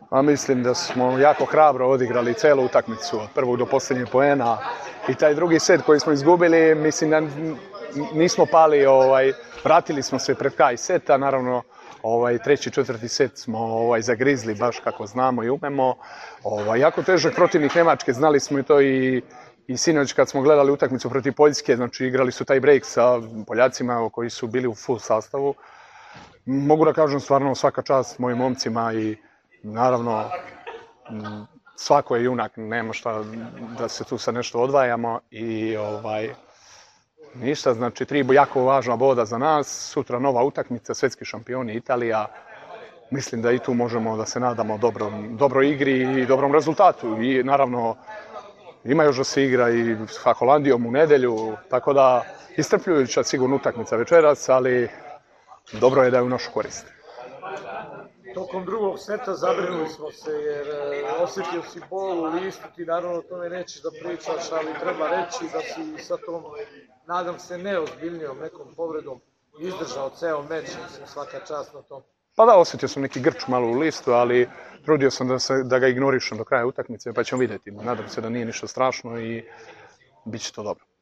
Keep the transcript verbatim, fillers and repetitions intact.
A mislim da smo jako hrabro odigrali celu utakmicu od prvog do posljednjeg poena i taj drugi set koji smo izgubili, mislim da nismo pali, ovaj, vratili smo se pred kraj seta, naravno ovaj, treći, četvrti set smo ovaj, zagrizli baš kako znamo i umemo. Ovaj, jako težak protivnik Njemačke, znali smo i to i, i sinoć kad smo gledali utakmicu protiv Poljske, znači igrali su taj break sa Poljacima koji su bili u full sastavu. Mogu da kažem stvarno svaka čast mojim momcima i naravno svako je junak, nema šta da se tu sa nešto odvajamo i ovaj, ništa, znači tri jako važna boda za nas, sutra nova utakmica, svetski šampioni Italija, mislim da i tu možemo da se nadamo dobrom, dobroj igri i dobrom rezultatu i naravno ima još da se igra i sa Holandijom u nedelju, tako da istrpljujuća sigurno utakmica večeras, ali dobro je da je u našu korist. Tokom drugog seta zabrinuli smo se jer osjetio si bol u listu, ti naravno o tome nećeš da pričaš, ali treba reći da si sa tom, nadam se, neozbiljnijom nekom povredom izdržao ceo meč, mislim, svaka čast na tom. Pa da, osjetio sam neki grč malo u listu, ali trudio sam da, se, da ga ignorišem do kraja utakmice, pa ćemo vidjeti. Nadam se da nije ništa strašno i bit će to dobro.